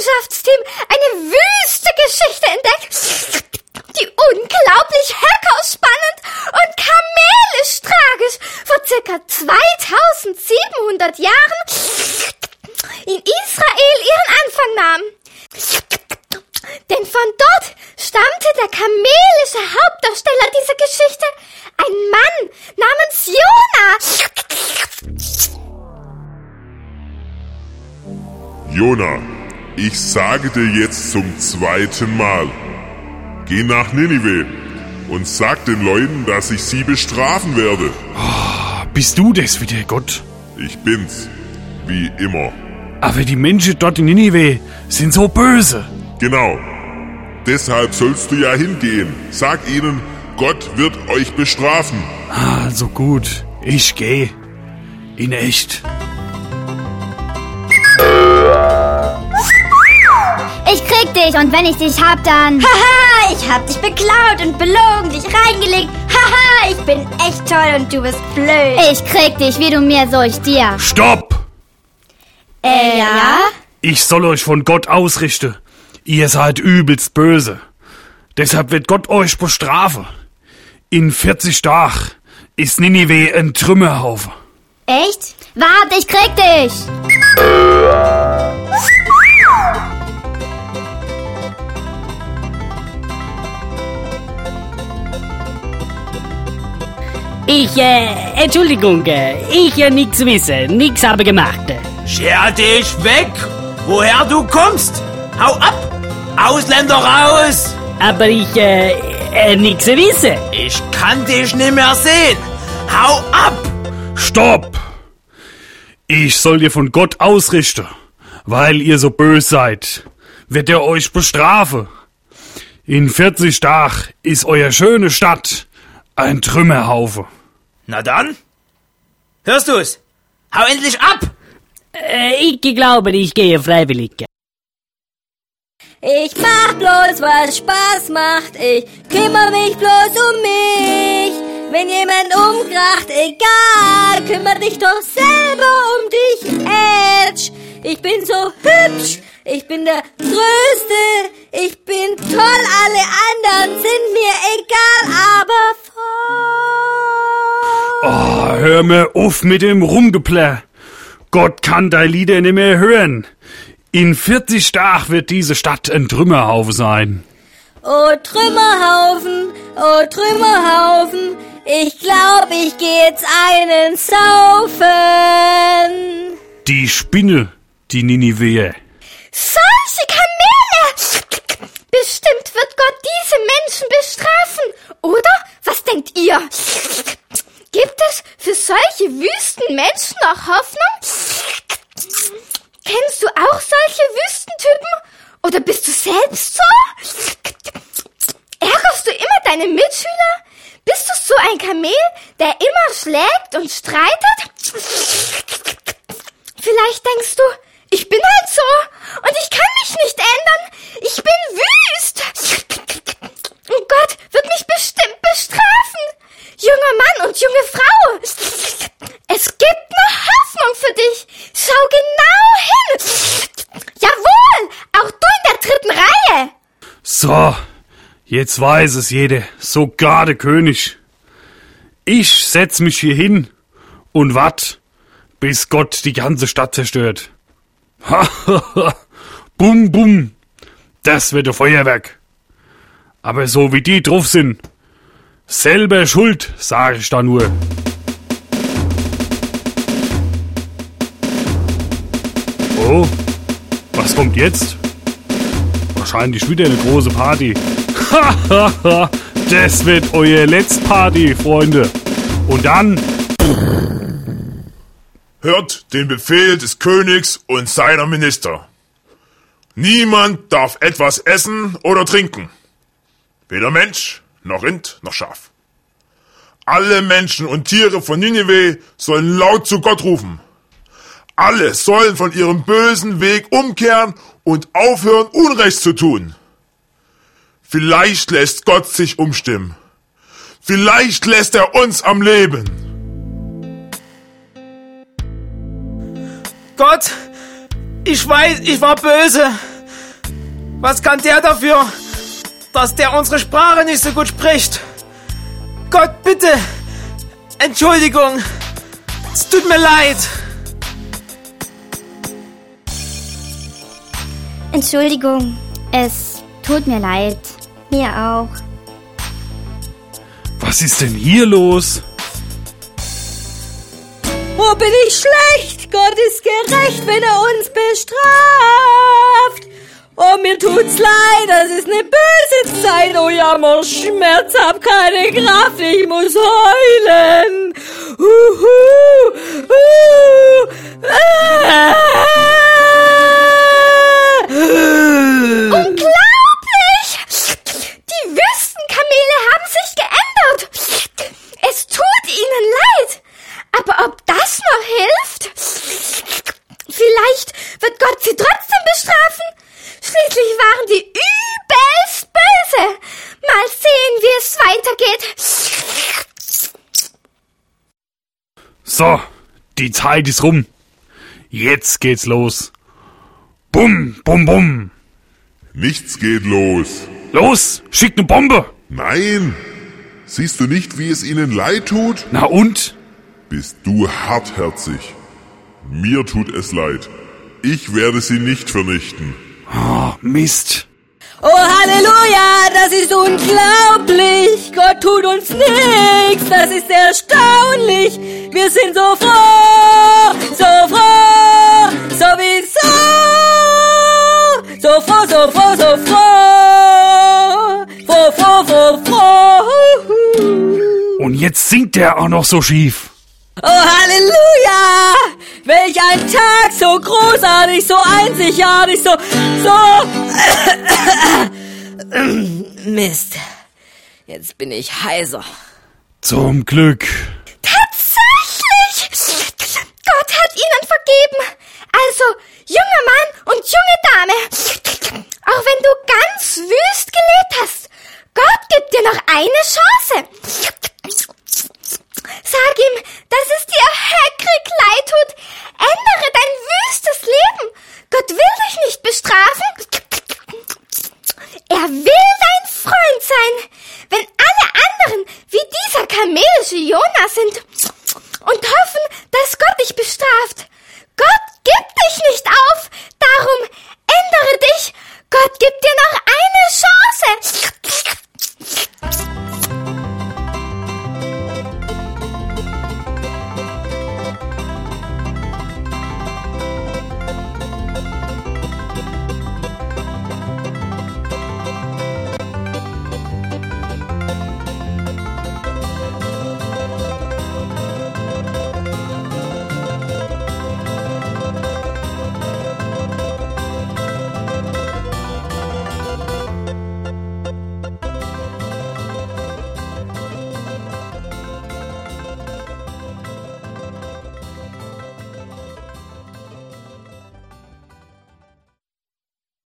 Wissenschaftsteam eine wüste Geschichte entdeckt, die unglaublich herausspannend und kamelisch tragisch vor ca. 2700 Jahren in Israel ihren Anfang nahm. Denn von dort stammte der kamelische Hauptdarsteller dieser Geschichte, ein Mann namens Jona. Jona, ich sage dir jetzt zum 2. Mal. Geh nach Ninive und sag den Leuten, dass ich sie bestrafen werde. Oh, bist du das wieder, Gott? Ich bin's, wie immer. Aber die Menschen dort in Ninive sind so böse. Genau. Deshalb sollst du ja hingehen. Sag ihnen, Gott wird euch bestrafen. Also gut, ich geh. In echt. Ich krieg dich und wenn ich dich hab, dann... Haha, ich hab dich beklaut und belogen, dich reingelegt. Haha, ich bin echt toll und du bist blöd. Ich krieg dich, wie du mir, so ich dir. Stopp! Ja? Ich soll euch von Gott ausrichten. Ihr seid übelst böse. Deshalb wird Gott euch bestrafen. In 40 Tagen ist Ninive ein Trümmerhaufen. Echt? Warte, ich krieg dich! Entschuldigung, ich nix wisse, nix habe gemacht. Scher dich weg, woher du kommst. Hau ab, Ausländer raus. Aber ich, nix wisse. Ich kann dich nicht mehr sehen. Hau ab. Stopp! Ich soll dir von Gott ausrichten. Weil ihr so böse seid, wird er euch bestrafen. In 40 Tagen ist euer schöne Stadt ein Trümmerhaufen. Na dann, hörst du's? Hau endlich ab. Ich glaube, ich gehe freiwillig. Ich mach bloß, was Spaß macht. Ich kümmere mich bloß um mich. Wenn jemand umkracht, egal, kümmere dich doch selber um dich, Edge. Ich bin so hübsch, ich bin der Größte, ich bin toll, alle anderen sind mir egal, aber Oh, hör mir auf mit dem Rumgeplär. Gott kann dein Lieder nicht mehr hören. In 40 Tagen wird diese Stadt ein Trümmerhaufen sein. Oh Trümmerhaufen, ich glaub, ich geh jetzt einen saufen. Die Spinne, die Ninive. Solche Kamele! Bestimmt wird Gott diese Menschen bestrafen, oder? Was denkt ihr? Gibt es für solche wüsten Menschen noch Hoffnung? Kennst du auch solche Wüstentypen? Oder bist du selbst so? Ärgerst du immer deine Mitschüler? Bist du so ein Kamel, der immer schlägt und streitet? Vielleicht denkst du, ich bin halt so und ich kann mich nicht ändern. Ich bin wüst. Und Gott wird mich bestimmt bestrafen. Junger Mann und junge Frau, es gibt noch Hoffnung für dich. Schau genau hin. Jawohl, auch du in der 3. Reihe. So, jetzt weiß es jeder, sogar der König. Ich setz mich hier hin und wart, bis Gott die ganze Stadt zerstört. Ha, ha, ha. Bum, bum. Das wird ein Feuerwerk. Aber so wie die drauf sind, selber schuld, sage ich da nur. Oh, was kommt jetzt? Wahrscheinlich wieder eine große Party. Hahaha, das wird euer Letztparty, Freunde. Und dann... Hört den Befehl des Königs und seiner Minister. Niemand darf etwas essen oder trinken. Weder Mensch, noch Rind, noch Schaf. Alle Menschen und Tiere von Ninive sollen laut zu Gott rufen. Alle sollen von ihrem bösen Weg umkehren und aufhören, Unrecht zu tun. Vielleicht lässt Gott sich umstimmen. Vielleicht lässt er uns am Leben. Gott, ich weiß, ich war böse. Was kann der dafür, dass der unsere Sprache nicht so gut spricht? Gott, bitte! Entschuldigung! Es tut mir leid! Entschuldigung, es tut mir leid. Mir auch. Was ist denn hier los? Oh, bin ich schlecht? Gott ist gerecht, wenn er uns bestraft. Oh, mir tut's leid, das ist eine böse Zeit. Oh, Jammer, Schmerz, hab keine Kraft, ich muss heulen. Unglaublich! Die Wüstenkamele haben sich geändert. Es tut ihnen leid. Aber ob das noch hilft? Vielleicht wird Gott sie trotzdem bestrafen. Schließlich waren die übelst böse. Mal sehen, wie es weitergeht. So, die Zeit ist rum. Jetzt geht's los. Bum, bum, bum. Nichts geht los. Los, schickt ne Bombe. Nein! Siehst du nicht, wie es ihnen leid tut? Na und? Bist du hartherzig. Mir tut es leid. Ich werde sie nicht vernichten. Oh, Mist. Oh, Halleluja, das ist unglaublich. Gott tut uns nichts, das ist erstaunlich. Wir sind so froh, so froh, sowieso. So froh, so froh, so froh. Froh, froh, froh, froh. Und jetzt singt der auch noch so schief. Oh, Halleluja! Welch ein Tag, so großartig, so einzigartig, so... Mist. Jetzt bin ich heiser. Zum Glück. Tatsächlich! Gott hat ihnen vergeben. Also, junger Mann und junge Dame, auch wenn du ganz wüst gelebt hast, Gott gibt dir noch eine Chance. Sag ihm, dass es dir heckrig leid tut,